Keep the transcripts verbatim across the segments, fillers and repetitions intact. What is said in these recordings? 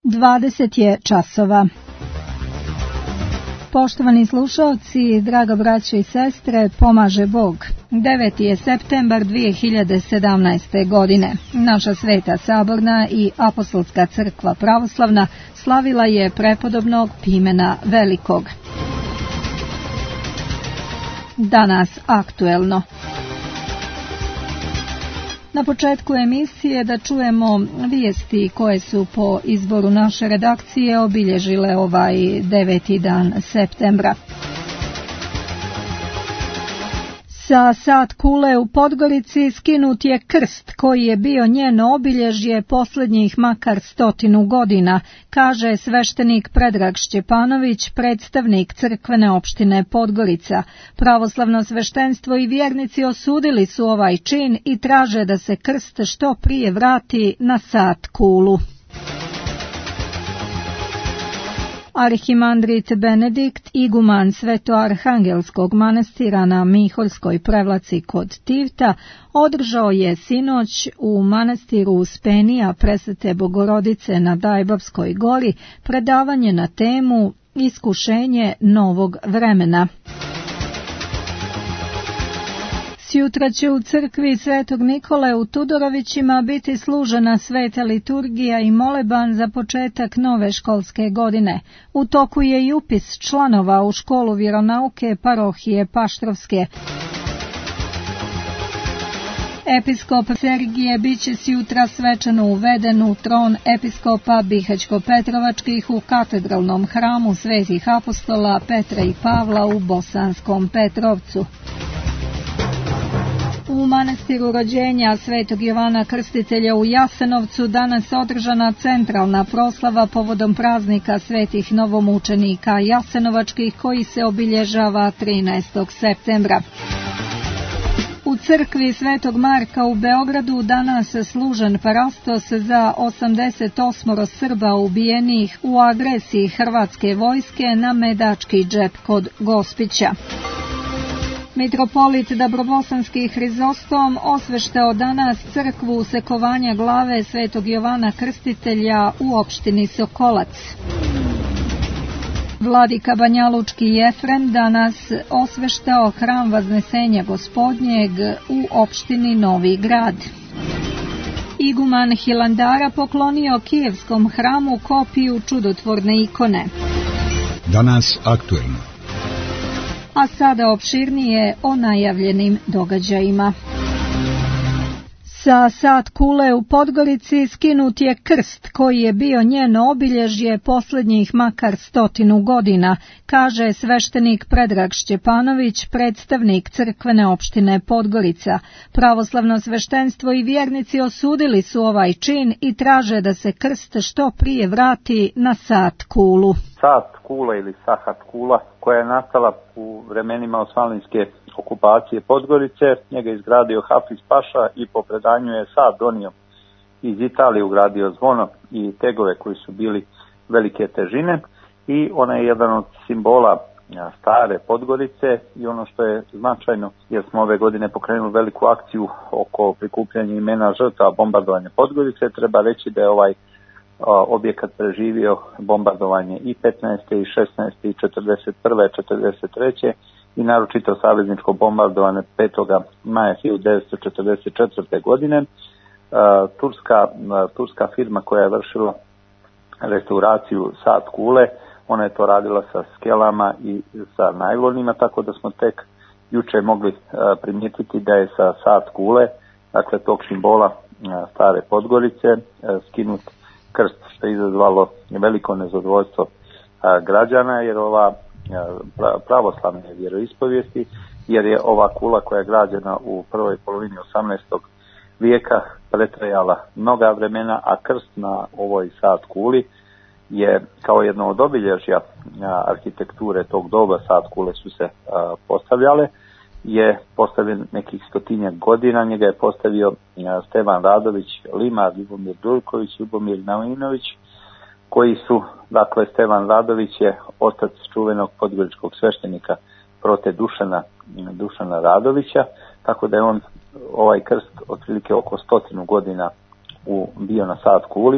dvadeset je časova. Poštovani slušalci, draga braćo i sestre, pomaže Bog. deveti je septembar dvije hiljade sedamnaeste. godine. Naša Sveta Saborna i Apostolska crkva pravoslavna slavila je prepodobnog Pimena Velikog. Danas aktuelno. Na početku emisije da čujemo vijesti koje su po izboru naše redakcije obilježile ovaj deveti dan septembra. Sa Sad Kule u Podgorici skinut je krst koji je bio njeno obilježje posljednjih makar stotinu godina, kaže sveštenik Predrag Šćepanović, predstavnik crkvene opštine Podgorica. Pravoslavno sveštenstvo i vjernici osudili su ovaj čin i traže da se krst što prije vrati na Sad Kulu. Arhimandrit Benedikt, iguman Svetoarhangelskog manastira na Miholjskoj Prevlaci kod Tivta, održao je sinoć u manastiru Uspenija Presvete Bogorodice na Dajbavskoj gori predavanje na temu Iskušenje novog vremena. Sjutra će u crkvi Svetog Nikole u Tudorovićima biti služena sveta liturgija i moleban za početak nove školske godine. U toku je i upis članova u školu vjeronauke parohije Paštrovske. Episkop Sergije bit će sjutra svečano uveden u tron episkopa Bihaćko-Petrovačkih u katedralnom hramu Svetih apostola Petra i Pavla u Bosanskom Petrovcu. U manastiru rođenja Svetog Jovana Krstitelja u Jasenovcu danas održana centralna proslava povodom praznika svetih novomučenika jasenovačkih koji se obilježava trinaestog septembra. U crkvi Svetog Marka u Beogradu danas služen parastos za osamdeset osam Srba ubijenih u agresiji hrvatske vojske na Medački džep kod Gospića. Mitropolit Dabrobosanski Hrizostom osveštao danas crkvu usekovanja glave Svetog Jovana Krstitelja u opštini Sokolac. Vladika Banjalučki Jefrem danas osveštao hram Vaznesenja Gospodnjeg u opštini Novi Grad. Iguman Hilandara poklonio Kijevskom hramu kopiju čudotvorne ikone. Danas aktuelno. A sada opširnije o najavljenim događajima. Sa Sad Kule u Podgorici skinut je krst koji je bio njeno obilježje posljednjih makar stotinu godina, kaže sveštenik Predrag Šćepanović, predstavnik crkvene opštine Podgorica. Pravoslavno sveštenstvo i vjernici osudili su ovaj čin i traže da se krst što prije vrati na Sad Kulu. Sad Kula ili Sahat Kula, koja je nastala u vremenima osmanlijske okupacije Podgorice, njega je izgradio Hafiz Paša i po predanju je Sad donio iz Italije, ugradio zvono i tegove koji su bili velike težine i ona je jedan od simbola stare Podgorice i ono što je značajno, jer smo ove godine pokrenuli veliku akciju oko prikupljanja imena žrtava bombardovanja Podgorice, treba reći da je ovaj objekat preživio bombardovanje i petnaeste i šesnaeste i četrdeset prve četrdeset treće i naročito savezničko bombardovanje petog maja hiljadu devetsto četrdeset četvrte. godine. Turska, turska firma koja je vršila restauraciju Sad Kule, ona je to radila sa skelama i sa najlonima, tako da smo tek juče mogli primijetiti da je sa Sad Kule, dakle tog simbola stare Podgorice, skinut krst, što je izazvalo veliko nezadovoljstvo građana, jer ova pravoslavne vjeroispovijesti, jer je ova kula koja je građena u prvoj polovini osamnaestog vijeka pretrajala mnoga vremena, a krst na ovoj Sad Kuli je kao jedno od obilježja arhitekture tog doba. Sad Kule su se postavljale, je postavljen nekih stotinjak godina, njega je postavio Stevan Radović Limar, Ljubomir Dulković, Ljubomir Naujinović, koji su, dakle, Stevan Radović je otac čuvenog podgoričkog sveštenika Prote Dušana, Dušana Radovića, tako da je on ovaj krst otprilike oko stotinu godina u, bio na Sad Kuli,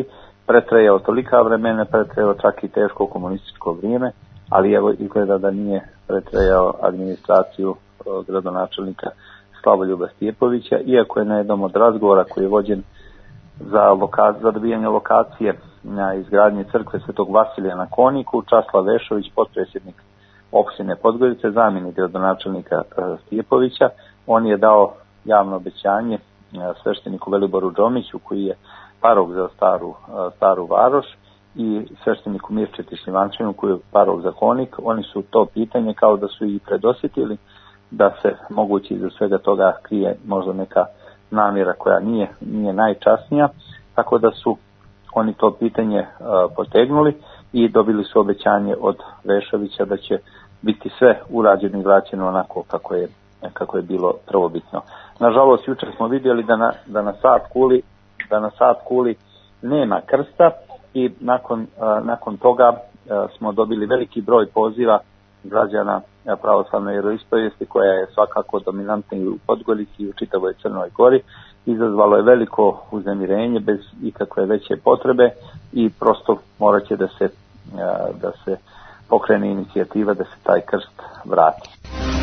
pretrajao tolika vremena, pretrajao čak i teško komunističko vrijeme, ali evo izgleda da nije pretrajao administraciju gradonačelnika Slavoljuba Stjepovića, iako je na jednom od razgovora koji je vođen za, loka, za dobijanje lokacije na izgradnji crkve Svetog Vasilija na Koniku, Časlav Vešović, potpredsjednik opštine Podgorice, zamjenik gradonačelnika Stjepovića, on je dao javno obećanje svešteniku Veliboru Džomiću, koji je parok za staru, staru Varoš, i svešteniku Mirčeti Šljivančanu, koji je parok za Konik. Oni su to pitanje kao da su i predosjetili da se moguće iza svega toga krije možda neka namjera koja nije, nije najčasnija, tako da su oni to pitanje uh, potegnuli i dobili su obećanje od Vešovića da će biti sve urađeno i vraćeno onako kako je, kako je bilo prvobitno. Nažalost, jučer smo vidjeli da na, da na sat kuli, da na sat kuli nema krsta i nakon, uh, nakon toga uh, smo dobili veliki broj poziva građana pravoslavne vjeroispovijesti, koja je svakako dominantna i u Podgorici i u čitavoj Crnoj Gori. Izazvalo je veliko uznemirenje bez ikakve veće potrebe i prosto morat će da se, da se pokrene inicijativa da se taj krst vrati.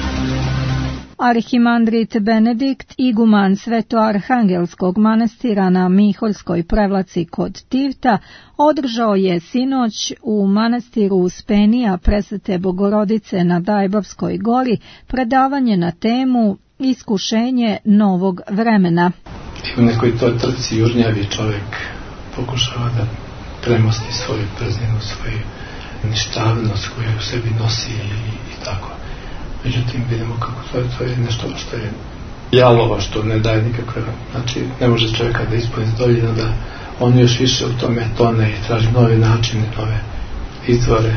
Arhimandrit Benedikt, iguman Svetoarhangelskog manastira na Miholjskoj Prevlaci kod Tivta, održao je sinoć u manastiru Uspenija Presvete Bogorodice na Dajbovskoj gori predavanje na temu Iskušenje novog vremena. U nekoj toj trci jurnjavi čovjek pokušava da premosti svoju prazninu, svoju ništavnost koju u sebi nosi i, i tako. Međutim, vidimo kako to je, to je nešto što je jalovo, što ne daje nikakve, znači ne može čovjeka da ispuni dovoljno, da on još više u tome tone i traži nove načine, nove izvore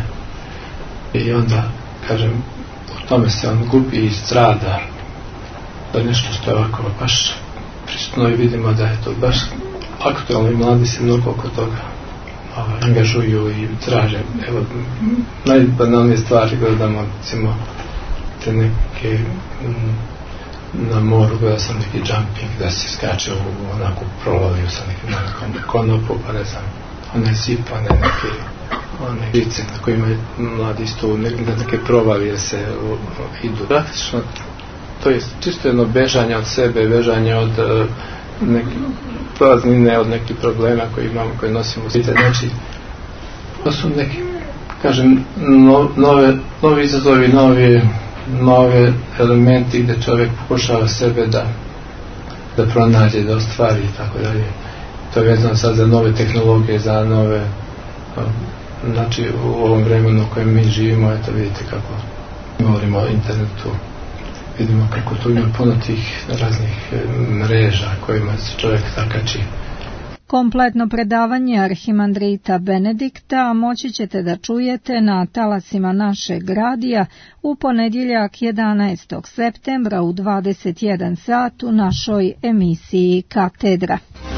i onda, kažem, u tome se on gubi i strada, da je nešto što je ovako baš prisutno i vidimo da je to baš aktualno i mladi se mnogo oko toga ovaj, angažuju i traže. Evo, najbanalnije stvari gledamo, recimo, te neke m, na moru gledao sam neki jumping da se skače u onako proloviju sa nekim konopu, pa ne znam, one zipa, one neke one žice na kojima mladi isto ne, neke provalije se o, o, idu. Praktično to je čisto jedno bežanje od sebe, bežanje od uh, neke praznine, od nekih problema koje imamo, koje nosimo u svite. Znači, to su neki, kažem, no, nove, novi izazovi, nove nove elementi gdje čovjek pokušava sebe da da pronađe, da ostvari i tako dalje. To je vezano sad za nove tehnologije, za nove, znači u ovom vremenu u kojem mi živimo, eto vidite kako govorimo o internetu, vidimo kako tu ima puno tih raznih mreža kojima se čovjek takači. Kompletno predavanje arhimandrita Benedikta moći ćete da čujete na talasima našeg radija u ponedjeljak jedanaestog septembra u dvadeset jedan sat u našoj emisiji Katedra.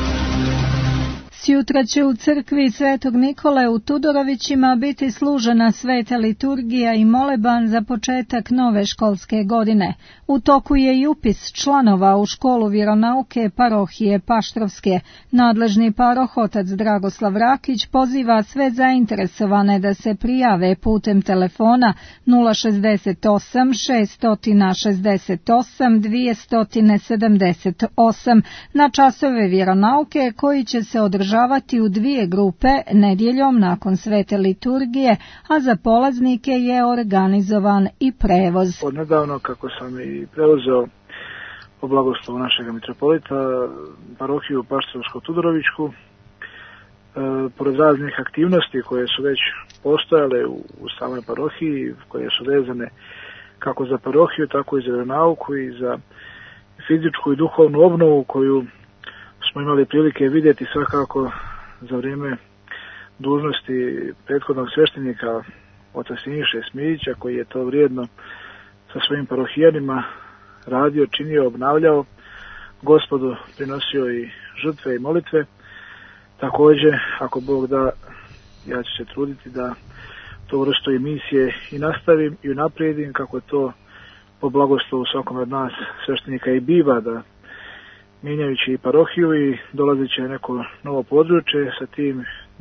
Sjutra će u crkvi Svetog Nikole u Tudorovićima biti služena sveta liturgija i moleban za početak nove školske godine. U toku je i upis članova u školu vjeronauke parohije Paštrovske. Nadležni paroh otac Dragoslav Rakić poziva sve zainteresovane da se prijave putem telefona nula šezdeset osam šest šezdeset osam dvjesto sedamdeset osam na časove vjeronauke koji će se održati u dvije grupe nedjeljom nakon svete liturgije, a za polaznike je organizovan i prevoz. Od nedavno, kako sam i preuzeo po blagoslovu našeg mitropolita parohiju Paštrovsko-Tudorovičku, e, pored raznih aktivnosti koje su već postojale u, u samoj parohiji, koje su vezane kako za parohiju, tako i za vjeronauku i za fizičku i duhovnu obnovu koju smo imali prilike vidjeti svakako za vrijeme dužnosti prethodnog sveštenika oca Siniše Smijića, koji je to vrijedno sa svojim parohijanima radio, činio, obnavljao, Gospodu prinosio i žrtve i molitve. Također, ako Bog da, ja ću se truditi da to vrsto emisije i nastavim i unaprijedim, kako je to po blagoslovu svakom od nas sveštenika i biva, da mijenjajući i parohiju i dolazeći na neko novo područje, sa tim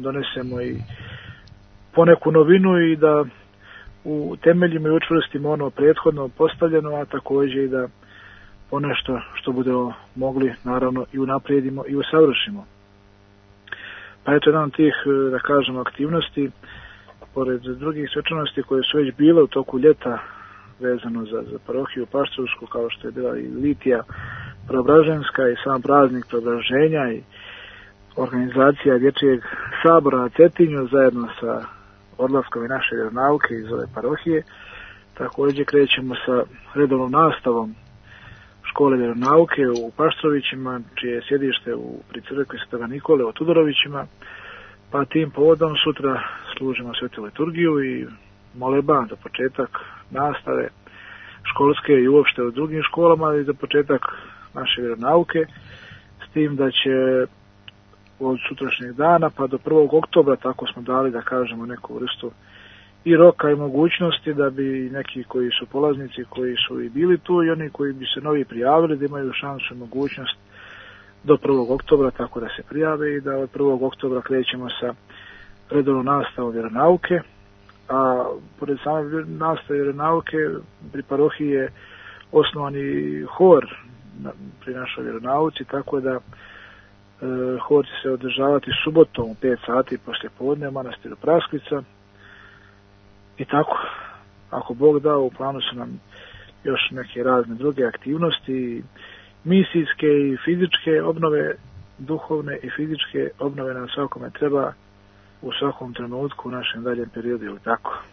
donesemo i poneku novinu i da u temeljima i učvrstimo ono prethodno postavljeno, a također i da ponešto što budemo mogli naravno i unaprijedimo i usavršimo. Pa eto, jedan od tih, da kažemo, aktivnosti, pored drugih svečanosti koje su već bile u toku ljeta vezano za, za parohiju Paštrusku, kao što je bila i Litija Preobraženska i sam praznik Preobraženja i organizacija Dječjeg sabora na Cetinju zajedno sa odlaskom i naše vjeronauke iz ove parohije. Također krećemo sa redovnom nastavom škole vjeronauke u Paštrovićima, čije je sjedište u pri crkvi Svetoga Nikole u Tudorovićima, pa tim povodom sutra služimo svetu liturgiju i moleba za početak nastave školske i uopšte u drugim školama i za početak naše vjeronauke, s tim da će od sutrašnjeg dana pa do prvog oktobra, tako smo dali da kažemo neku vrstu i roka i mogućnosti da bi neki koji su polaznici, koji su i bili tu i oni koji bi se novi prijavili, da imaju šansu i mogućnost do prvog oktobra tako da se prijave i da od prvog oktobra krećemo sa redovnom nastavom vjeronauke. A pored same nastave vjeronauke pri parohiji je osnovani hor pri našoj vjeronauci, tako da e, hor će se održavati subotom u pet sati poslije podne u manastiru Praskvica. I tako, ako Bog da, u planu su nam još neke razne druge aktivnosti, misijske i fizičke obnove, duhovne i fizičke obnove nam svakome treba u svakom trenutku u našem daljem periodu, ili tako.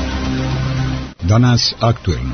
Danas aktuelno.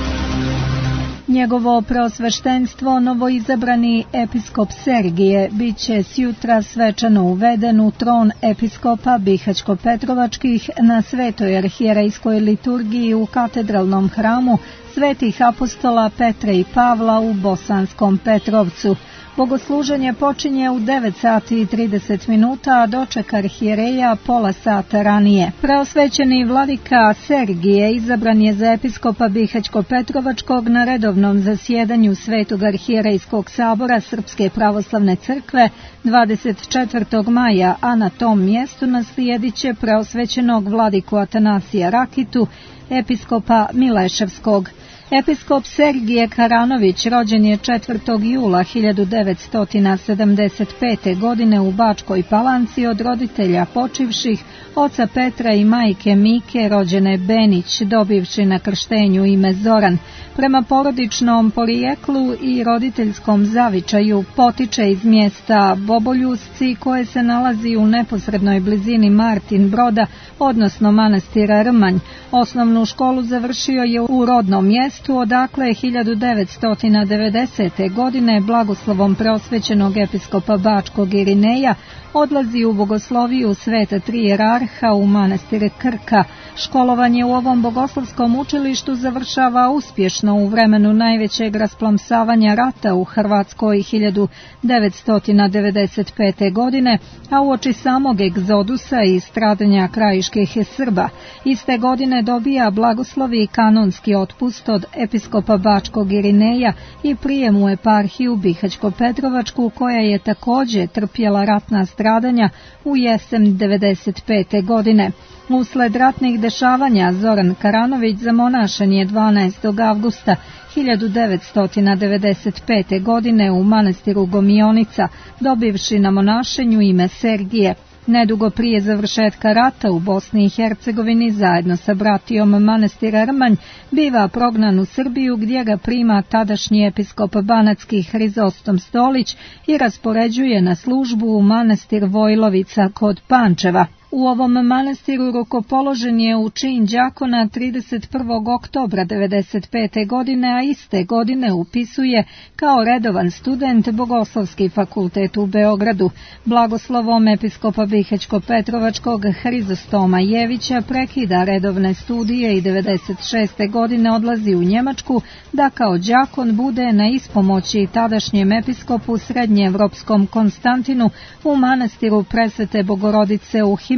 Njegovo preosveštenstvo, novoizabrani episkop Sergije, bit će sjutra svečano uveden u tron episkopa Bihaćko-Petrovačkih na Svetoj arhijerejskoj liturgiji u katedralnom hramu Svetih apostola Petra i Pavla u Bosanskom Petrovcu. Bogosluženje počinje u devet sati i trideset minuta, a doček arhijereja pola sata ranije. Preosvećeni vladika Sergije izabran je za episkopa Bihaćko-Petrovačkog na redovnom zasjedanju Svetog arhijerejskog sabora Srpske pravoslavne crkve dvadeset četvrtog maja, a na tom mjestu naslijedit će preosvećenog vladiku Atanasija Rakitu, episkopa Mileševskog. Episkop Sergije Karanović rođen je četvrtog jula hiljadu devetsto sedamdeset pete. godine u Bačkoj Palanci od roditelja počivših, oca Petra i majke Mike, rođene Benić, dobivši na krštenju ime Zoran. Prema porodičnom porijeklu i roditeljskom zavičaju potiče iz mjesta Boboljusci koje se nalazi u neposrednoj blizini Martin Broda, odnosno manastira Rmanj. Osnovnu školu završio je u rodnom mjestu, odakle je hiljadu devetsto devedesete. godine blagoslovom preosvećenog episkopa Bačkog Irineja odlazi u bogosloviju Sveta Tri Jerarha u manastir Krka. Školovanje u ovom bogoslovskom učilištu završava uspješno u vremenu najvećeg rasplamsavanja rata u Hrvatskoj hiljadu devetsto devedeset pete. godine, a uoči samog egzodusa i stradanja krajiških Srba. Iste godine dobija blagoslovi i kanonski otpust od episkopa Bačkog Irineja i prijem u eparhiju Bihaćko-Petrovačku, koja je također trpjela ratna stradanja u jesen devedeset pete. godine. Usled ratnih dešavanja Zoran Karanović zamonašen je dvanaestog avgusta hiljadu devetsto devedeset pete. godine u manastiru Gomionica, dobivši na monašenju ime Sergije. Nedugo prije završetka rata u Bosni i Hercegovini zajedno sa bratijom manastira Rmanj biva prognan u Srbiju, gdje ga prima tadašnji episkop banatski Hrizostom Stolić i raspoređuje na službu u manastir Vojlovica kod Pančeva. U ovom manastiru rukopoložen je u čin đakona trideset prvog oktobra devedeset pete. godine, a iste godine upisuje kao redovan student Bogoslovski fakultet u Beogradu. Blagoslovom episkopa Bihaćko-Petrovačkog Hrizostoma Jevića prekida redovne studije i devedeset šeste. godine odlazi u Njemačku da kao đakon bude na ispomoći tadašnjem episkopu srednjeevropskom Konstantinu u manastiru Presvete Bogorodice u Him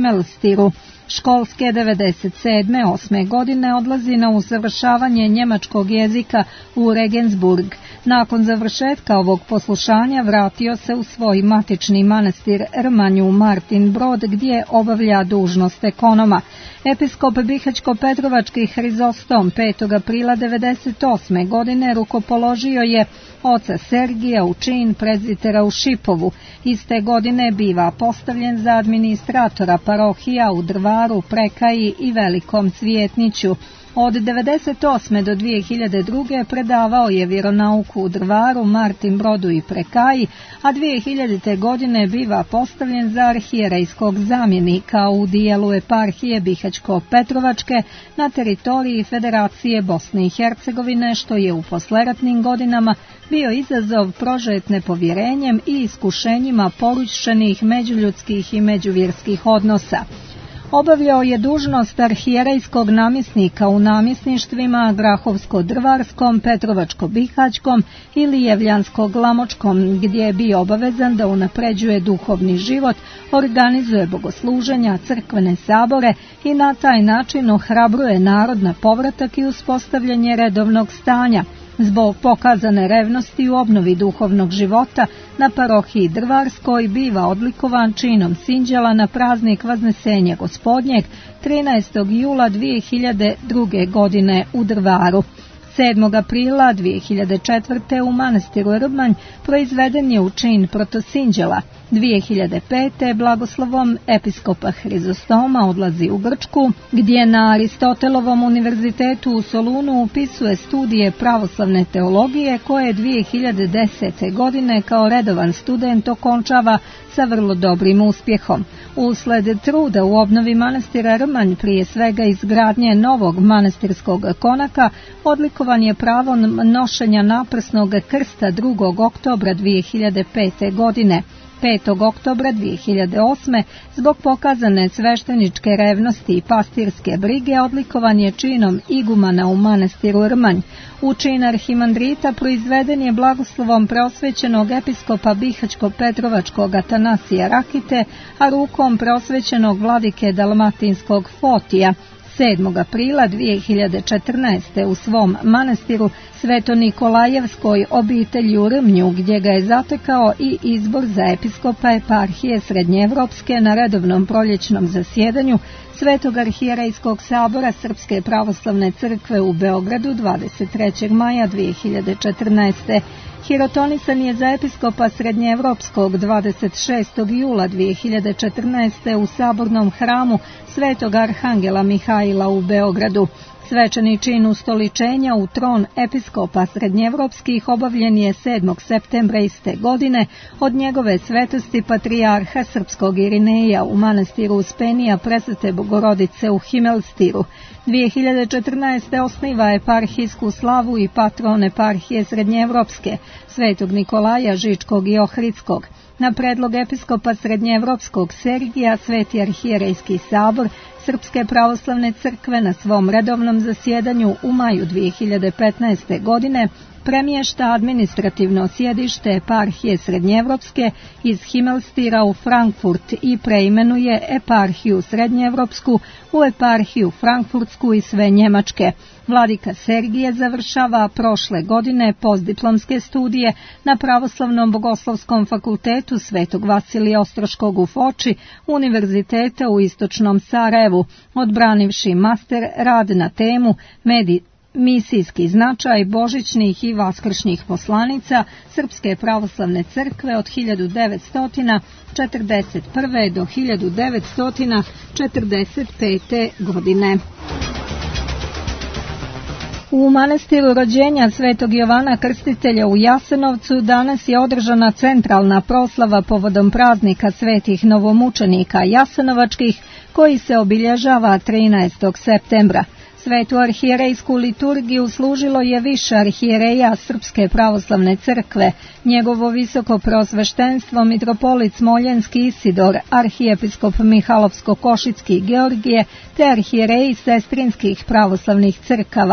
Himelstiru. Školske devedeset sedme osme godine odlazi na usavršavanje njemačkog jezika u Regensburg. Nakon završetka ovog poslušanja vratio se u svoj matični manastir Rmanj u Martin Brod, gdje obavlja dužnost ekonoma. Episkop Bihaćko-Petrovački Hrizostom petog aprila devedeset osme godine rukopoložio je oca Sergija u čin prezbitera u Šipovu. Iste godine biva postavljen za administratora parohija u Drvaru, Prekaji i Velikom Cvijetniću. Od devedeset osme do dvije hiljade druge predavao je vjeronauku u Drvaru, Martin Brodu i Prekaji, a dvije hiljadite godine biva postavljen za arhijerejskog zamjenika u dijelu eparhije Bihaćko-Petrovačke na teritoriji Federacije Bosne i Hercegovine, što je u posleratnim godinama bio izazov prožet nepovjerenjem i iskušenjima porušenih međuljudskih i međuvjerskih odnosa. Obavljao je dužnost arhijerejskog namjesnika u namjesništvima Grahovsko-Drvarskom, Petrovačko-Bihaćkom i Lijevljansko-Glamočkom, gdje je bio obavezan da unapređuje duhovni život, organizuje bogosluženja, crkvene sabore i na taj način ohrabruje narod na povratak i uspostavljanje redovnog stanja. Zbog pokazane revnosti u obnovi duhovnog života na parohiji Drvarskoj biva odlikovan činom sinđela na praznik Vaznesenja Gospodnjeg trinaestog jula dvije hiljade druge. godine u Drvaru. sedmog aprila dvije hiljade četvrte. u manastiru Rmanj proizveden je u čin protosinđela. dvije hiljade pete. blagoslovom episkopa Hrizostoma odlazi u Grčku, gdje na Aristotelovom univerzitetu u Solunu upisuje studije pravoslavne teologije, koje dvije hiljade desete. godine kao redovan student okončava sa vrlo dobrim uspjehom. Usled truda u obnovi manastira Rmanj, prije svega izgradnje novog manastirskog konaka, odlikovan je pravom nošenja naprsnog krsta drugog oktobra dvije hiljade pete. godine. petog oktobra dvije hiljade osme. zbog pokazane svešteničke revnosti i pastirske brige odlikovan je činom igumana u manastiru Rmanj. U čin arhimandrita proizveden je blagoslovom preosvećenog episkopa Bihaćko-Petrovačkog Atanasija Rakite, a rukom preosvećenog vladike Dalmatinskog Fotija. sedmog aprila dvije hiljade četrnaeste. u svom manastiru Sveto-Nikolajevskoj obitelji u Rmnju, gdje ga je zatekao i izbor za episkopa eparhije Srednjeevropske na redovnom proljećnom zasjedanju Svetog arhijerejskog sabora Srpske pravoslavne crkve u Beogradu dvadeset trećeg maja dvije hiljade četrnaeste. Hirotonisan je za episkopa Srednjeevropskog dvadeset šestog jula dvije hiljade četrnaeste. u sabornom hramu Svetog arhangela Mihaila u Beogradu. Svečani čin ustoličenja u tron episkopa Srednjeevropskih obavljen je sedmog septembra iste godine od njegove svetosti patrijarha srpskog Irineja u manastiru Uspenija Presvete Bogorodice u Himelstiru. dvije hiljade četrnaeste. osniva eparhijsku slavu i patron eparhije Srednjeevropske, Svetog Nikolaja Žičkog i Ohridskog. Na predlog episkopa Srednjeevropskog Sergija, Sveti arhijerejski sabor Srpske pravoslavne crkve na svom redovnom zasjedanju u maju dvije hiljade petnaeste. godine premješta administrativno sjedište eparhije Srednjeevropske iz Himelstira u Frankfurt i preimenuje eparhiju Srednjeevropsku u eparhiju Frankfurtsku i sve Njemačke. Vladika Sergije završava prošle godine postdiplomske studije na Pravoslavnom bogoslovskom fakultetu Svetog Vasilija Ostroškog u Foči, Univerziteta u Istočnom Sarajevu, odbranivši master rad na temu Medi misijski značaj božićnih i vaskršnjih poslanica Srpske pravoslavne crkve od hiljadu devetsto četrdeset prve. do hiljadu devetsto četrdeset pete. godine. U manastiru rođenja Svetog Jovana Krstitelja u Jasenovcu danas je održana centralna proslava povodom praznika svetih novomučenika jasenovačkih, koji se obilježava trinaestog septembra. Svetu arhijerejsku liturgiju služilo je više arhijereja Srpske pravoslavne crkve, njegovo visoko preosveštenstvo mitropolit Smoljenski Isidor, arhijepiskop Mihalovsko-Košicki Georgije te arhijereji sestrinskih pravoslavnih crkava.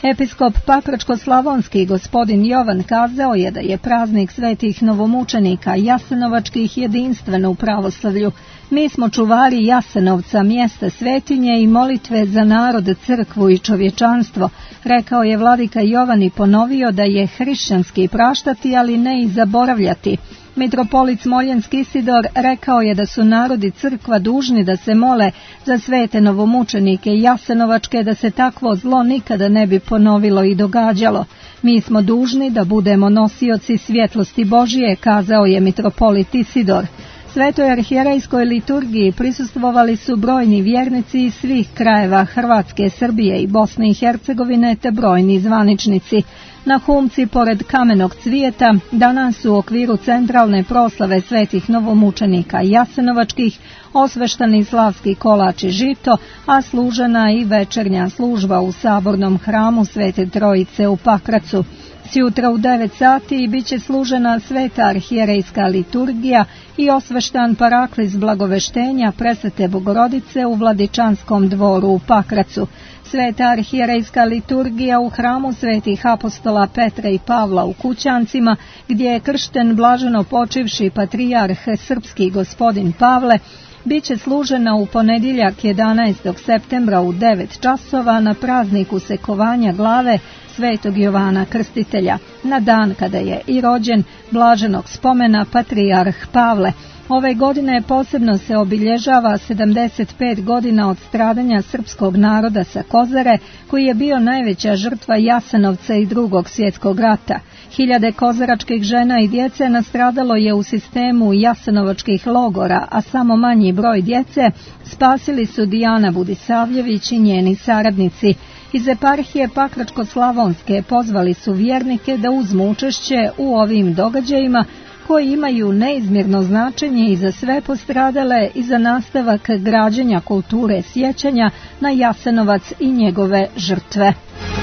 Episkop Pakračko-slavonski gospodin Jovan kazao je da je praznik svetih novomučenika jasenovačkih jedinstven u pravoslavlju. Mi smo čuvari Jasenovca, mjesta svetinje i molitve za narod, crkvu i čovječanstvo, rekao je vladika Jovan i ponovio da je hrišćanski praštati, ali ne i zaboravljati. Mitropolit Smoljenski Isidor rekao je da su narod i crkva dužni da se mole za svete novomučenike Jasenovačke, da se takvo zlo nikada ne bi ponovilo i događalo. Mi smo dužni da budemo nosioci svjetlosti Božije, kazao je mitropolit Isidor. Svetoj arhijerejskoj liturgiji prisustvovali su brojni vjernici iz svih krajeva Hrvatske, Srbije i Bosne i Hercegovine te brojni zvaničnici. Na Humci, pored kamenog cvijeta, danas u okviru centralne proslave svetih novomučenika Jasenovačkih osveštani slavski kolač i žito, a služena i večernja služba u sabornom hramu Svete Trojice u Pakracu. Sjutra u devet sati bit će služena sveta arhijerejska liturgija i osveštan paraklis blagoveštenja Presvete Bogorodice u Vladičanskom dvoru u Pakracu. Sveta arhijerejska liturgija u hramu svetih apostola Petra i Pavla u Kućancima, gdje je kršten blaženo počivši patrijarh srpski gospodin Pavle, bit će služena u ponedjeljak jedanaestog septembra u devet časova na prazniku sekovanja glave svetog Jovana Krstitelja, na dan kada je i rođen blaženog spomena patrijarh Pavle. Ove godine posebno se obilježava sedamdeset pet godina od stradanja srpskog naroda sa Kozare, koji je bio najveća žrtva Jasenovca i drugog svjetskog rata. Hiljade kozaračkih žena i djece nastradalo je u sistemu jasenovačkih logora, a samo manji broj djece spasili su Dijana Budisavljević i njeni saradnici. Iz eparhije Pakračko-slavonske pozvali su vjernike da uzmu učešće u ovim događajima koji imaju neizmjerno značenje i za sve postradale i za nastavak građenja kulture sjećanja na Jasenovac i njegove žrtve.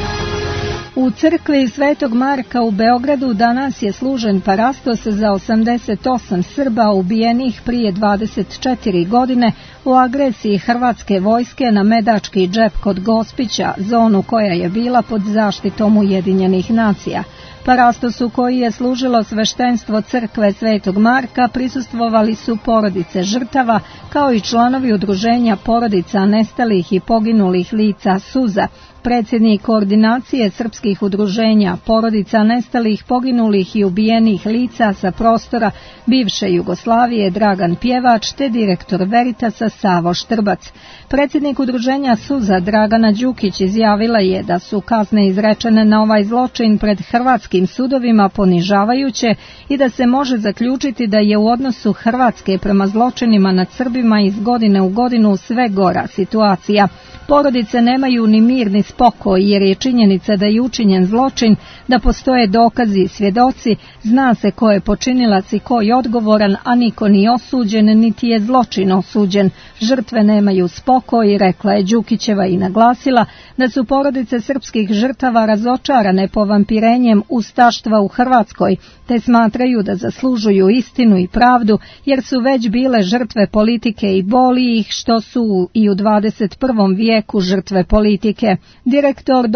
U crkvi Svetog Marka u Beogradu danas je služen parastos za osamdeset osam Srba ubijenih prije dvadeset četiri godine u agresiji hrvatske vojske na Medački džep kod Gospića, zonu koja je bila pod zaštitom Ujedinjenih nacija. Parastosu koji je služilo sveštenstvo crkve Svetog Marka prisustvovali su porodice žrtava, kao i članovi udruženja porodica nestalih i poginulih lica Suza. Predsjednik koordinacije srpskih udruženja porodica nestalih, poginulih i ubijenih lica sa prostora bivše Jugoslavije Dragan Pjevač te direktor Veritasa Savo Štrbac. Predsjednik udruženja Suza Dragana Đukić izjavila je da su kazne izrečene na ovaj zločin pred hrvatskim sudovima ponižavajuće i da se može zaključiti da je u odnosu Hrvatske prema zločinima nad Srbima iz godine u godinu sve gora situacija. Porodice nemaju ni mir ni spokoj jer je činjenica da je učinjen zločin, da postoje dokazi i svjedoci, zna se ko je počinilac i ko je odgovoran, a niko ni osuđen, niti je zločin osuđen. Žrtve nemaju spokoj, rekla je Đukićeva i naglasila da su porodice srpskih žrtava razočarane povampirenjem ustaštva u Hrvatskoj, te smatraju da zaslužuju istinu i pravdu jer su već bile žrtve politike i boli ih što su i u dvadeset prvom vijeku žrtve politike. Direktor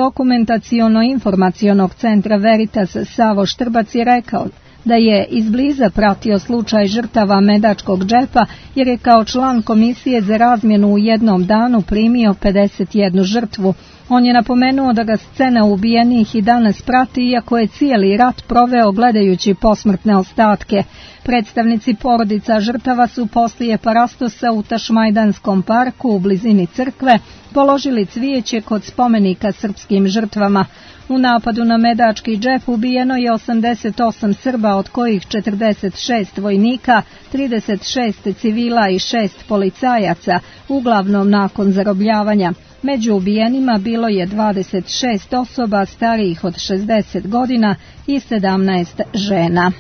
dokumentaciono-informacionog centra Veritas Savo Štrbac je rekao da je izbliza pratio slučaj žrtava Medačkog džepa jer je kao član komisije za razmjenu u jednom danu primio pedeset jednu žrtvu. On je napomenuo da ga scena ubijenih i danas prati, iako je cijeli rat proveo gledajući posmrtne ostatke. Predstavnici porodica žrtava su poslije parastosa u Tašmajdanskom parku u blizini crkve položili cvijeće kod spomenika srpskim žrtvama. U napadu na Medački džep ubijeno je osamdeset osam Srba, od kojih četrdeset šest vojnika, trideset šest civila i šest policajaca, uglavnom nakon zarobljavanja. Među ubijenima bilo je dvadeset šest osoba starijih od šezdeset godina i sedamnaest žena.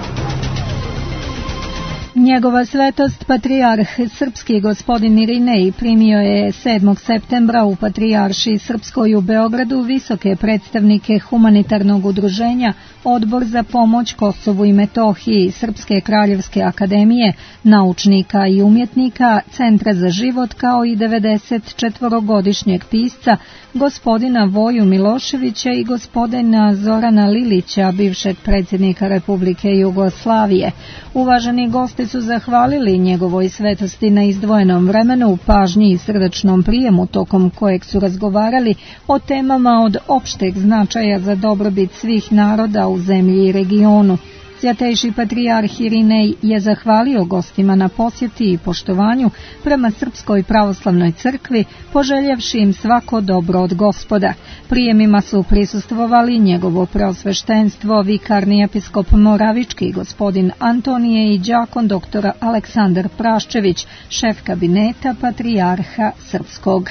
Njegova svetost patrijarh srpski gospodin Irinej primio je sedmog septembra u Patrijaršiji Srpskoj u Beogradu visoke predstavnike humanitarnog udruženja Odbor za pomoć Kosovu i Metohiji, Srpske kraljevske akademije, naučnika i umjetnika, Centra za život, kao i devedeset četvorogodišnjeg pisca gospodina Voju Miloševića i gospodina Zorana Lilića, bivšeg predsjednika Republike Jugoslavije. Uvaženi gosti su zahvalili njegovoj svetosti na izdvojenom vremenu, pažnji i srdačnom prijemu tokom kojeg su razgovarali o temama od opšteg značaja za dobrobit svih naroda u zemlji i regionu. Svjatejši patrijarh Irinej je zahvalio gostima na posjeti i poštovanju prema Srpskoj pravoslavnoj crkvi, poželjevši im svako dobro od Gospoda. Prijemima su prisustvovali njegovo preosveštenstvo, vikarni episkop Moravički, gospodin Antonije i đakon doktor Aleksandar Praščević, šef kabineta patrijarha Srpskog.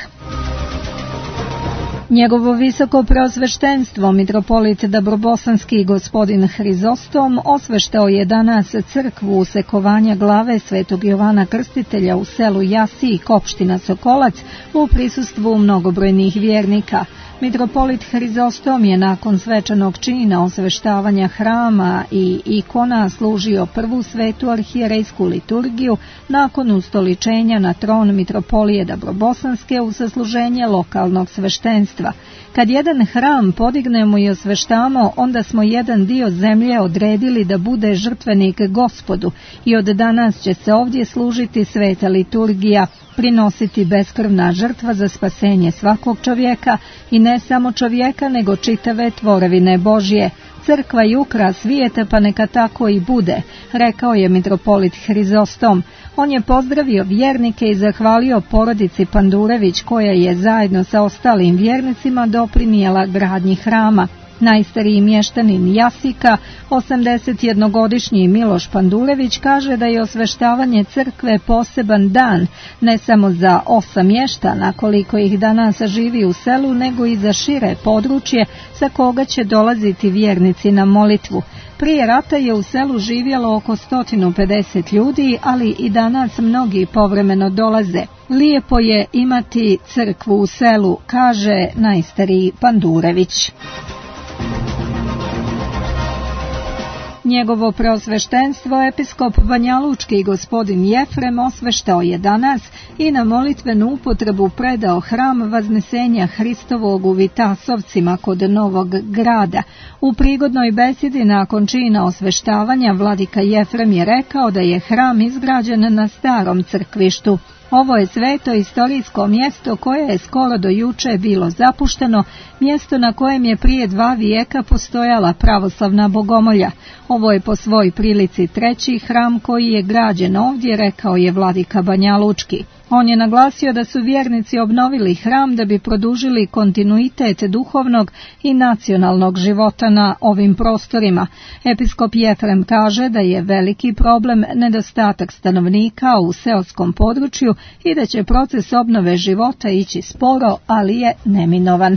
Njegovo visoko preosveštenstvo, mitropolit Dabrobosanski gospodin Hrizostom, osveštao je danas crkvu usekovanja glave svetog Jovana Krstitelja u selu Jasik, opština Sokolac, u prisustvu mnogobrojnih vjernika. Mitropolit Hrizostom je nakon svečanog čina osveštavanja hrama i ikona služio prvu svetu arhijerejsku liturgiju nakon ustoličenja na tron mitropolije Dabrobosanske u sasluženje lokalnog sveštenstva. Kad jedan hram podignemo i osveštamo, onda smo jedan dio zemlje odredili da bude žrtvenik Gospodu i od danas će se ovdje služiti sveta liturgija, prinositi beskrvna žrtva za spasenje svakog čovjeka i ne samo čovjeka nego čitave tvorevine Božje. Crkva i ukras svijeta, pa neka tako i bude, rekao je mitropolit Hrizostom. On je pozdravio vjernike i zahvalio porodici Pandurević koja je zajedno sa ostalim vjernicima doprinijela gradnji hrama. Najstariji mještanin Jasika, osamdesetjednogodišnji Miloš Pandurević, kaže da je osveštavanje crkve poseban dan, ne samo za osam mještana koliko ih danas živi u selu, nego i za šire područje sa koga će dolaziti vjernici na molitvu. Prije rata je u selu živjelo oko sto pedeset ljudi, ali i danas mnogi povremeno dolaze. Lijepo je imati crkvu u selu, kaže najstariji Pandurević. Njegovo preosveštenstvo episkop Banjalučki gospodin Jefrem osveštao je danas i na molitvenu upotrebu predao hram Vaznesenja Hristovog u Vitasovcima kod Novog Grada. U prigodnoj besedi nakon čina osveštavanja vladika Jefrem je rekao da je hram izgrađen na starom crkvištu. Ovo je sveto istorijsko mjesto koje je skoro do juče bilo zapušteno, mjesto na kojem je prije dva vijeka postojala pravoslavna bogomolja. Ovo je po svoj prilici treći hram koji je građen ovdje, rekao je vladika Banjalučki. On je naglasio da su vjernici obnovili hram da bi produžili kontinuitet duhovnog i nacionalnog života na ovim prostorima. Episkop Jefrem kaže da je veliki problem nedostatak stanovnika u seoskom području i da će proces obnove života ići sporo, ali je neminovan.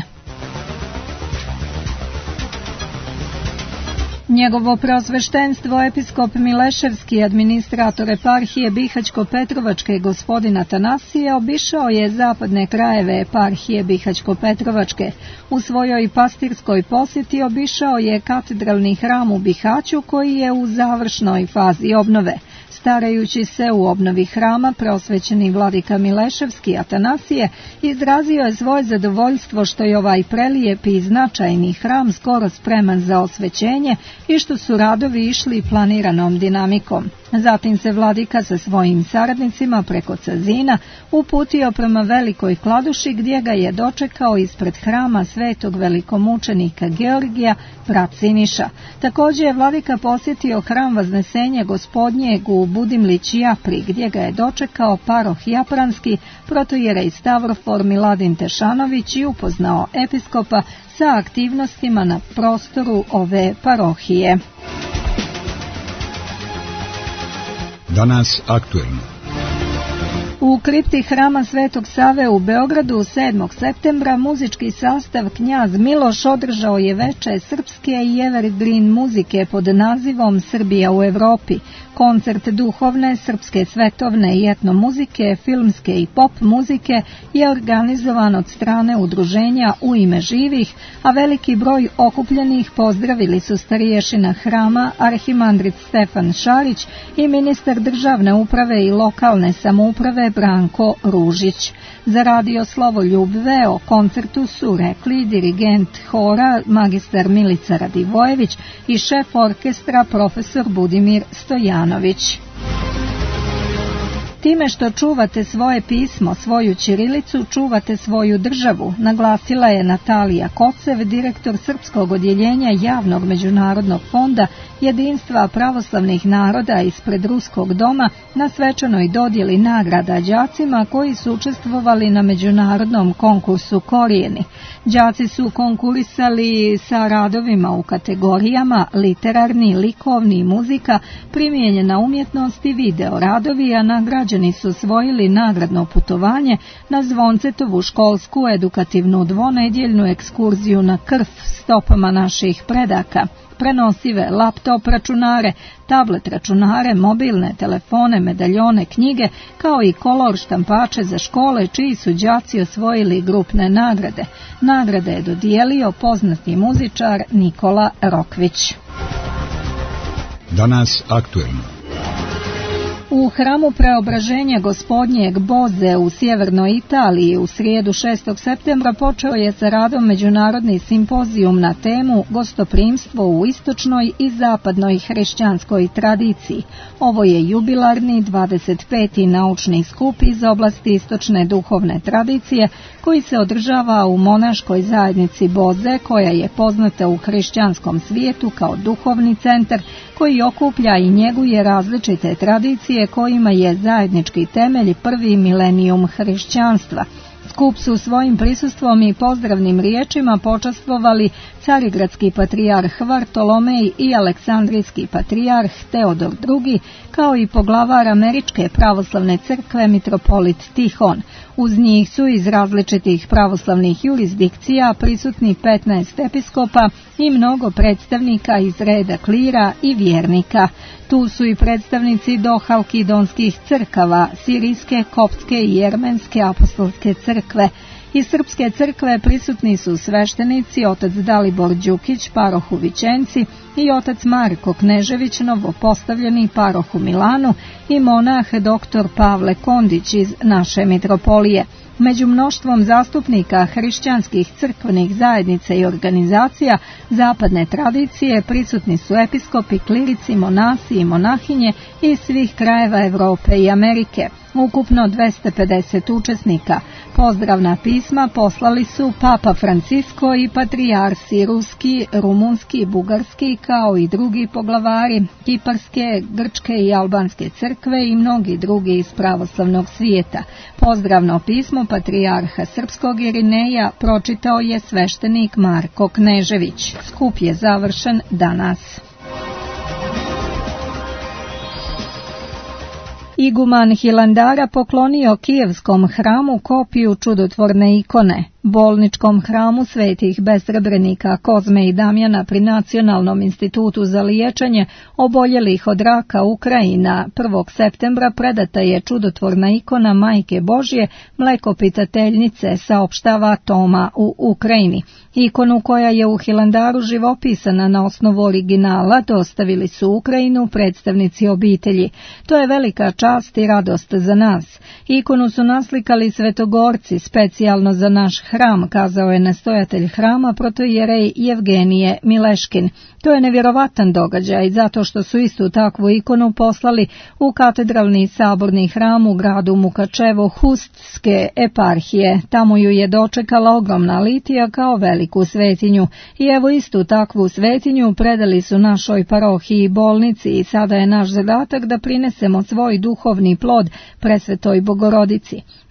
Njegovo preosveštenstvo episkop Mileševski, administrator eparhije Bihaćko-Petrovačke gospodin Atanasije, obišao je zapadne krajeve eparhije Bihaćko-Petrovačke. U svojoj pastirskoj posjeti obišao je katedralni hram u Bihaću koji je u završnoj fazi obnove. Starajući se u obnovi hrama, preosvećeni vladika Mileševski Atanasije izrazio je svoje zadovoljstvo što je ovaj prelijep i značajni hram skoro spreman za osvećenje i što su radovi išli planiranom dinamikom. Zatim se vladika sa svojim saradnicima preko Cazina uputio prema Velikoj Kladuši gdje ga je dočekao ispred hrama svetog velikomučenika Georgija, brat Siniša. Također je vladika posjetio hram Vaznesenja Gospodnjeg u Budimlić Japri gdje ga je dočekao paroh Japranski, protojerej Stavrofor Miladin Tešanović i upoznao episkopa sa aktivnostima na prostoru ove parohije. Danas aktuelno. U kripti Hrama Svetog Save u Beogradu sedmog septembra muzički sastav Knjaz Miloš održao je veče srpske i evergreen muzike pod nazivom Srbija u Evropi. Koncert duhovne, srpske, svetovne i etno muzike, filmske i pop muzike je organizovan od strane udruženja U ime živih, a veliki broj okupljenih pozdravili su starješina Hrama, arhimandrit Stefan Šarić i ministar državne uprave i lokalne samouprave Branko Ružić. Za radio Slovoljub V o koncertu su rekli dirigent hora magistar Milica Radivojević i šef orkestra profesor Budimir Stojanović. Time što čuvate svoje pismo, svoju ćirilicu, čuvate svoju državu, naglasila je Natalija Kocev, direktor Srpskog odjeljenja Javnog međunarodnog fonda Jedinstva pravoslavnih naroda ispred Ruskog doma na svečanoj dodjeli nagrada đacima koji su učestvovali na međunarodnom konkursu Korijeni. Đaci su konkurisali sa radovima u kategorijama literarni, likovni, muzika, primijenjena umjetnost i video radovi, a nagrađeni su osvojili nagradno putovanje na Zvoncetovu školsku edukativnu dvonedjeljnu ekskurziju na krf stopama naših predaka. Prenosive laptop računare, tablet računare, mobilne telefone, medaljone, knjige, kao i kolor štampače za škole čiji su đaci osvojili grupne nagrade. Nagrade je dodijelio poznati muzičar Nikola Rokvić. Danas aktuelno. U hramu Preobraženja Gospodnjeg Boze u sjevernoj Italiji u srijedu šestog septembra počeo je sa radom međunarodni simpozijum na temu Gostoprimstvo u istočnoj i zapadnoj hrišćanskoj tradiciji. Ovo je jubilarni dvadeset peti naučni skup iz oblasti istočne duhovne tradicije koji se održava u monaškoj zajednici Boze, koja je poznata u hrišćanskom svijetu kao duhovni centar koji okuplja i njeguje različite tradicije kojima je zajednički temelj prvi milenijum hrišćanstva. Skup su svojim prisustvom i pozdravnim riječima počastvovali carigradski patrijarh Vartolomej i aleksandrijski patrijarh Teodor drugi, kao i poglavar Američke pravoslavne crkve mitropolit Tihon. Uz njih su iz različitih pravoslavnih jurisdikcija prisutni petnaest episkopa i mnogo predstavnika iz reda klira i vjernika. Tu su i predstavnici dohalkidonskih crkava, sirijske, koptske i jermenske apostolske crkve. Iz Srpske crkve prisutni su sveštenici otac Dalibor Đukić, paroh u Vičenci, i otac Marko Knežević, novopostavljeni paroh u Milanu, i monah doktor Pavle Kondić iz naše mitropolije. Među mnoštvom zastupnika hrišćanskih crkvenih zajednica i organizacija zapadne tradicije prisutni su episkopi, klirici, monasi i monahinje iz svih krajeva Europe i Amerike. Ukupno dvesta pedeset učesnika. Pozdravna pisma poslali su Papa Francisko i patrijarsi ruski, rumunski, bugarski, kao i drugi poglavari kiparske, grčke i albanske crkve i mnogi drugi iz pravoslavnog svijeta. Pozdravno pismo patrijarha srpskog Irineja pročitao je sveštenik Marko Knežević. Skup je završen danas. Iguman Hilandara poklonio Kijevskom hramu kopiju čudotvorne ikone. Bolničkom hramu svetih besrebrenika Kozme i Damjana pri Nacionalnom institutu za liječenje oboljelih od raka Ukrajina prvog septembra predata je čudotvorna ikona Majke Božje, mlekopitateljnice, saopštava Toma u Ukrajini. Ikonu koja je u Hilandaru živopisana na osnovu originala dostavili su Ukrajinu predstavnici obitelji. To je velika čast i radost za nas. Ikonu su naslikali svetogorci specijalno za naš hram, kazao je nastojatelj hrama protoijerej Jevgenije Mileškin. To je nevjerovatan događaj zato što su istu takvu ikonu poslali u katedralni saborni hram u gradu Mukačevo Hustske eparhije. Tamo ju je dočekala ogromna litija kao veliku svetinju. I evo istu takvu svetinju predali su našoj parohiji i bolnici i sada je naš zadatak da prinesemo svoj duhovni plod presvetoj Bogorodici.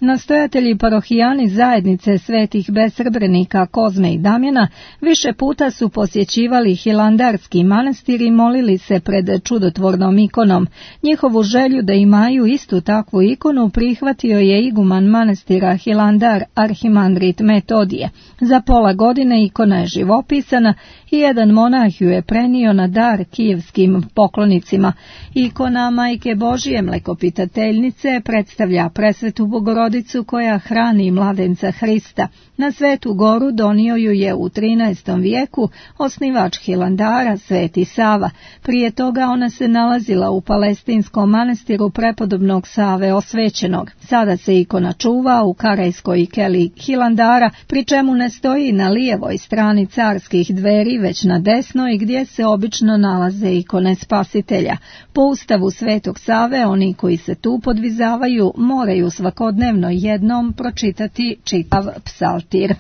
Nastojatelji parohijani zajednice svetih besrebrenika Kozme i Damjana više puta su posjećivali Hilandarski manastir i molili se pred čudotvornom ikonom. Njihovu želju da imaju istu takvu ikonu prihvatio je iguman manastira Hilandar, arhimandrit Metodije. Za pola godine ikona je živopisana i jedan monah ju je prenio na dar kijevskim poklonicima. Ikona Majke Božije mlekopitateljnice predstavlja presvetu Bogorodicu koja hrani mladenca Hrista. Na Svetu Goru donio ju je u trinaestom vijeku osnivač Hilandara Sveti Sava. Prije toga ona se nalazila u palestinskom manastiru prepodobnog Save Osvećenog. Sada se ikona čuva u Karajskoj keli Hilandara, pri čemu ne stoji na lijevoj strani carskih dveri, već na desnoj gdje se obično nalaze ikone Spasitelja. Po ustavu Svetog Save oni koji se tu podvizavaju moraju svakodnevno jednom pročitati čitav psaltir.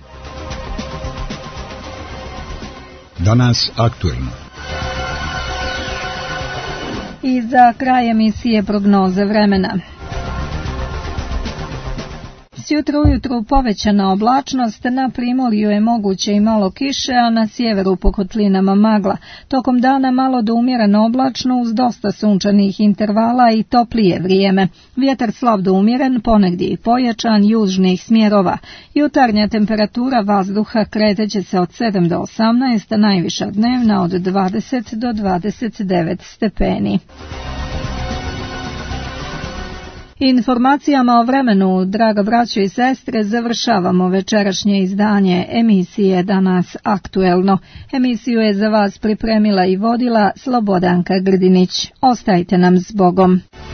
Danas aktuelno. I za kraj emisije prognoze vremena. Sjutro ujutru povećana oblačnost, na primorju je moguće i malo kiše, a na sjeveru po kotlinama magla. Tokom dana malo do umjereno oblačno uz dosta sunčanih intervala i toplije vrijeme. Vjetar slab do umjeren, ponegdje i pojačan, južnih smjerova. Jutarnja temperatura vazduha kreteće se od sedam do osamnaest, najviša dnevna od dvadeset do dvadeset devet stepeni. Informacijama o vremenu, draga braćo i sestre, završavamo večerašnje izdanje emisije Danas aktuelno. Emisiju je za vas pripremila i vodila Slobodanka Grdinić. Ostajte nam s Bogom.